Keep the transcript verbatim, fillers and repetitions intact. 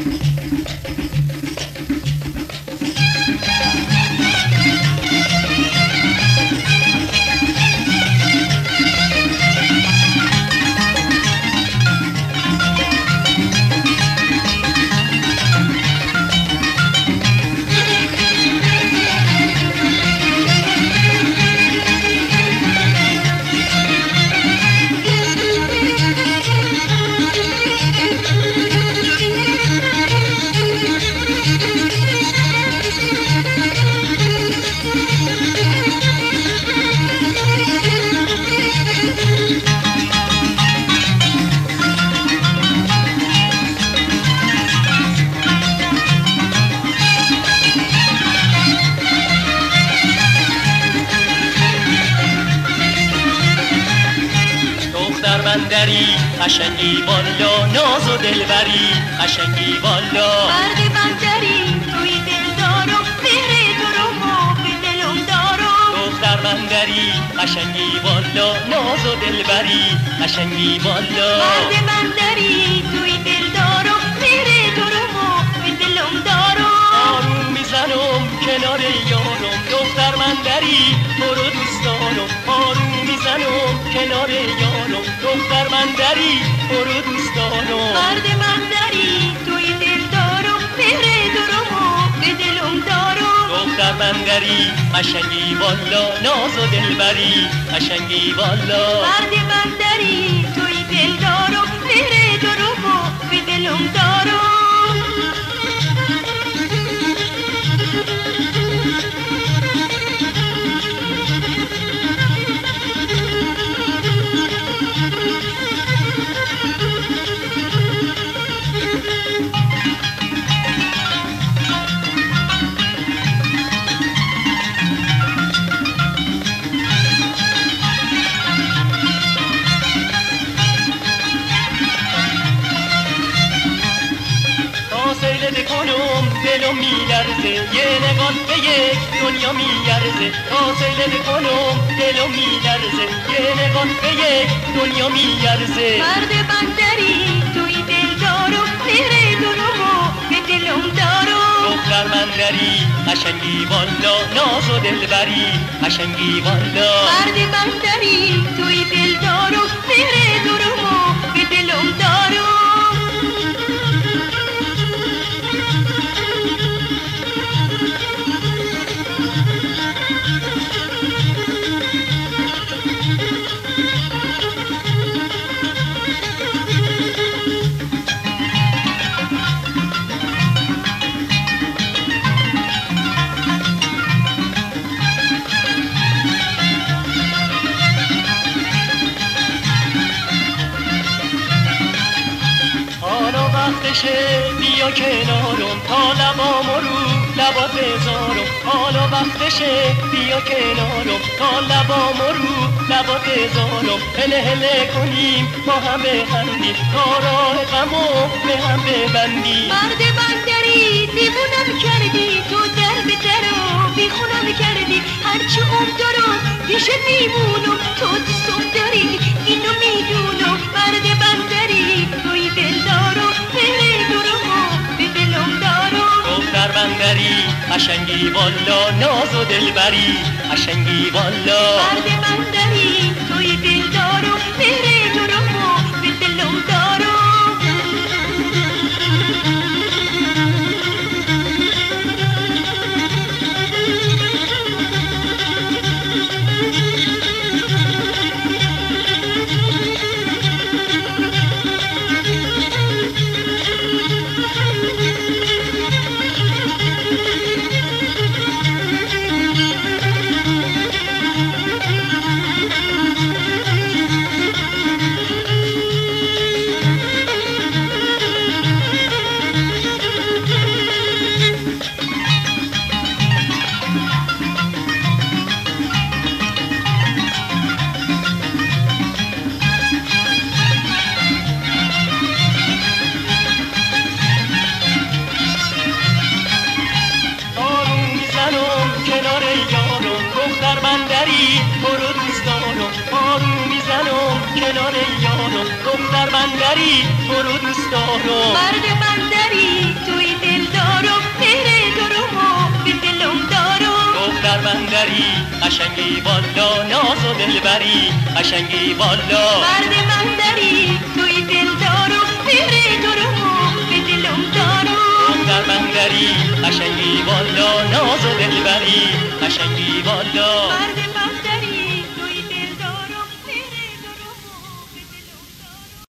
بندری قشنگی والا، ناز و دلبری قشنگی والا. مرد بندری توی دلدار و مهر تو رو ما به دلم دارم. دختر بندری قشنگی والا، ناز و دلبری قشنگی والا. مرد بندری توی دلدار و مهر تو رو ما به دلم دارم. آروم میزنم کنار یارم، دختر بندری تو رو دوست دارم. آروم میزنم کنار یارم، دختر بندری تو رو دوست دارم. مرد بندری توی دلدار و مهر تو رو ما به دلم دارم. دختر بندری قشنگی والا، ناز و دلبری قشنگی والا. مرد بندری توی دلدار و مهر تو رو ما به دلم دارم. کنم دلم میلرزه، یه نگاه به یک دنیا میارزه. تا سیل کنم دلم میلرزه، یه نگاه به یک دنیا میارزه. مرد بندری توی دلدار و مهر تو رو ما به دلم دارم. دختر بندری قشنگی والا، ناز و دلبری قشنگی والا. مرد بندری توی دلدار و مهر تو رو ما به دلم دارم. وقتشه بیا کنارم، تا لبام رو لبات بذارم. حالا وقتشه بیا کنارم، تا لبام رو لبات بذارم. هله هله کنیم با هم بخندیم، تا راه غمو به هم ببندیم. مرد بندری دیوونم کردی، تو در به در و بیخونم کردی. هرچی اون دارم پیشه میمونم، تو دوستم داری اینو میدونم. مرد بندری توی دلدارم، دختر بندری قشنگی والا، ناز و دلبری قشنگی والا. مرد بندری توی دلدار و مهر تو رو ما به دلم دارم. کنار یارم، دختر بندری تو رو دوست دارم. مرد بندری بری قشنگی والا ناز و دلبری قشنگی والا مرد من داری توی دلدار و فکر تو رو به دلم دارم در من داری قشنگی والا ناز و دلبری قشنگی والا مرد من